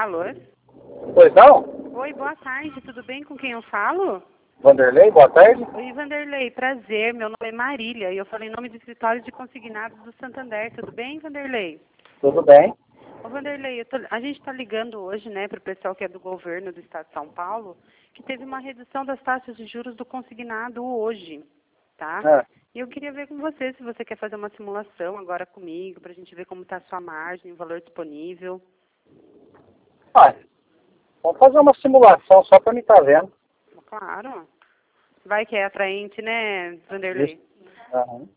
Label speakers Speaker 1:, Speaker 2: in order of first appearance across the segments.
Speaker 1: Alô?
Speaker 2: Pois não?
Speaker 1: Oi, boa tarde, tudo bem? Com quem eu falo?
Speaker 2: Vanderlei, boa tarde.
Speaker 1: Oi, Vanderlei, prazer. Meu nome é Marília e eu falei em nome do escritório de consignados do Santander. Tudo bem, Vanderlei?
Speaker 2: Tudo bem?
Speaker 1: Ô, Vanderlei, a gente está ligando hoje, né, para o pessoal que é do governo do estado de São Paulo, que teve uma redução das taxas de juros do consignado hoje, tá?
Speaker 2: Ah,
Speaker 1: E eu queria ver com você se você quer fazer uma simulação agora comigo, para a gente ver como está a sua margem, o valor disponível.
Speaker 2: vamos fazer uma simulação só para me estar vendo.
Speaker 1: Claro. Vai que é atraente, né, Vanderlei?
Speaker 2: Aham.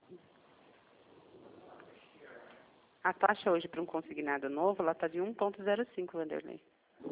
Speaker 1: A taxa hoje para um consignado novo, ela está de 1,05, Vanderlei.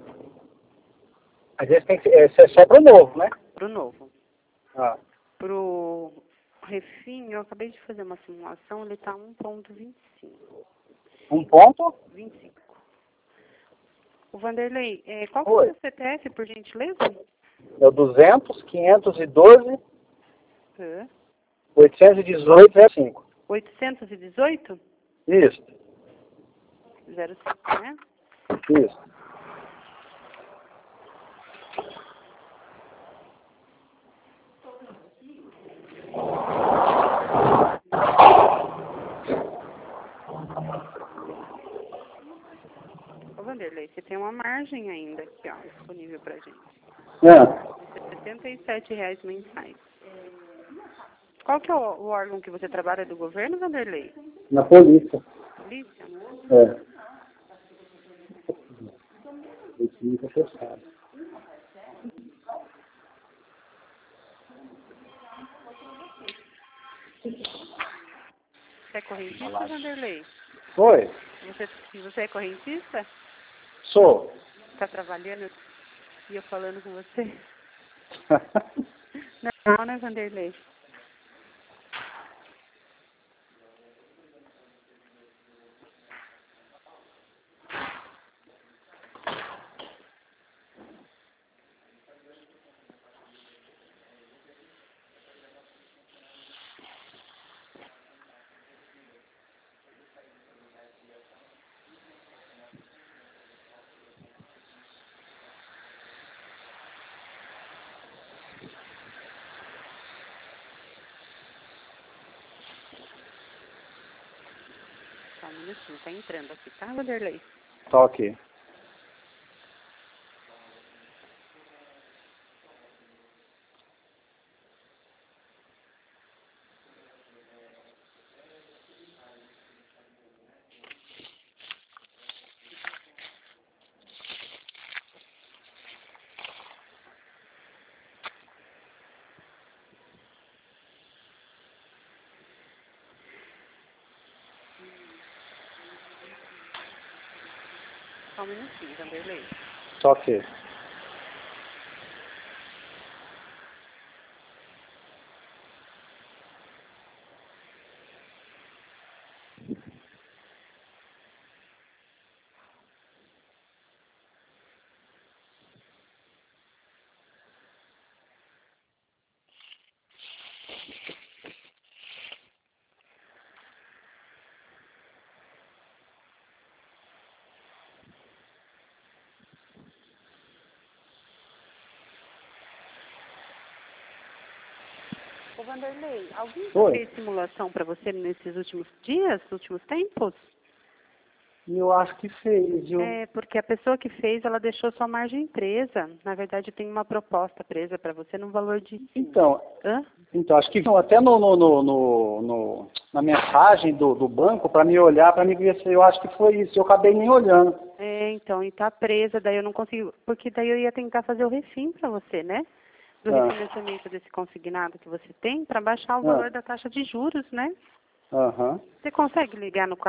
Speaker 2: Às vezes tem que esse é só para o novo, né?
Speaker 1: Para o novo.
Speaker 2: Ah,
Speaker 1: Para o refim, eu acabei de fazer uma simulação, ele está 1,25.
Speaker 2: um ponto?
Speaker 1: 25. O Vanderlei, qual que é o
Speaker 2: Oi.
Speaker 1: seu CPF, por gentileza?
Speaker 2: É o 200, 512,
Speaker 1: É.
Speaker 2: 818, 05.
Speaker 1: 818?
Speaker 2: Isso,
Speaker 1: 05, né?
Speaker 2: isso.
Speaker 1: Ô, Vanderlei, você tem uma margem ainda aqui, ó, disponível pra gente.
Speaker 2: Ah,
Speaker 1: R$ 77 mensais. Qual que é o órgão que você trabalha do governo, Vanderlei?
Speaker 2: na polícia.
Speaker 1: Polícia?
Speaker 2: É. Esse fica fechado.
Speaker 1: Você é correntista, Vanderlei?
Speaker 2: Oi,
Speaker 1: Você é correntista?
Speaker 2: sou.
Speaker 1: Está trabalhando e eu falando com você? Não, né, Vanderlei? Só um minutinho, tá entrando aqui, tá, Vanderlei?
Speaker 2: Tá ok.
Speaker 1: Só um minutinho, Vanderlei.
Speaker 2: Tá ok.
Speaker 1: Ô, Vanderlei, alguém já
Speaker 2: Oi.
Speaker 1: fez simulação para você nesses últimos dias, últimos tempos?
Speaker 2: Eu acho que fez, viu?
Speaker 1: É, porque a pessoa que fez, ela deixou sua margem presa. Na verdade, tem uma proposta presa para você no valor de 5.
Speaker 2: Então,
Speaker 1: Hã?
Speaker 2: acho que até na mensagem do banco, para me olhar, para me ver se eu acho que foi isso. Eu acabei nem olhando.
Speaker 1: É, então, e tá presa, daí eu não consigo, porque daí eu ia tentar fazer o refim para você, né? Do
Speaker 2: Ah,
Speaker 1: refinanciamento desse consignado que você tem, para baixar o
Speaker 2: ah,
Speaker 1: valor da taxa de juros, né?
Speaker 2: aham.
Speaker 1: Você consegue ligar no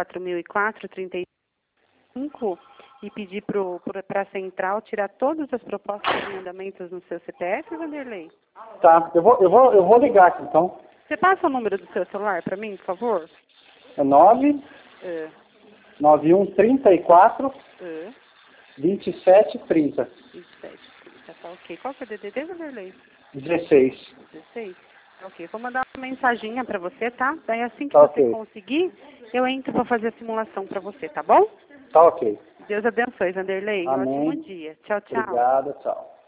Speaker 1: 4004-35 e pedir para a central tirar todas as propostas de andamentos no seu CPF, Vanderlei?
Speaker 2: Tá, eu vou ligar aqui, então.
Speaker 1: Você passa o número do seu celular para mim, por favor?
Speaker 2: É 9
Speaker 1: É,
Speaker 2: 9134
Speaker 1: é,
Speaker 2: 2730
Speaker 1: 27, tá ok. Qual que é o DDD, Vanderlei?
Speaker 2: 16.
Speaker 1: 16? Ok, vou mandar uma mensaginha para você, tá? Daí assim que
Speaker 2: Tá
Speaker 1: você
Speaker 2: ok.
Speaker 1: conseguir, eu entro para fazer a simulação para você, tá bom?
Speaker 2: Tá ok.
Speaker 1: Deus abençoe, Vanderlei. Um
Speaker 2: Amém.
Speaker 1: ótimo dia. Tchau, tchau.
Speaker 2: Obrigado, tchau.